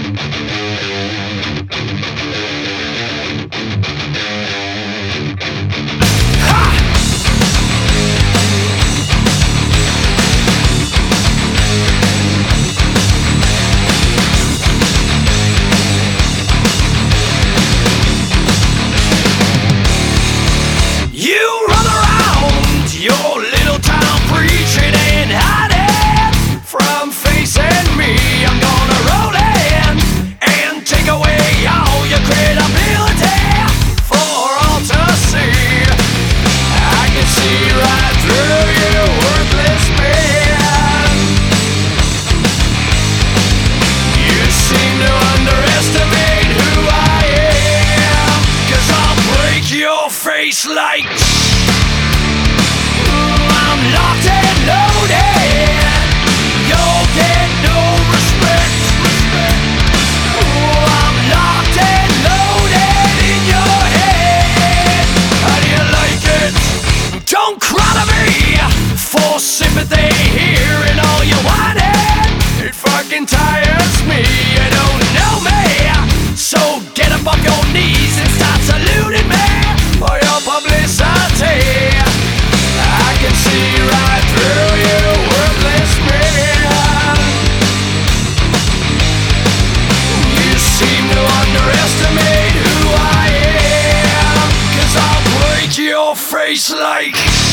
Face like I'm locked and loaded. You'll get no respect. I'm locked and loaded in your head. How do you like it? Don't cry to me for sympathy here and all you wanted. It fucking tires me. You don't know me, so get up off your knees and start saluting me. For your publicity, I can see right through you, worthless man. You seem to underestimate who I am, 'cause I'll break your face like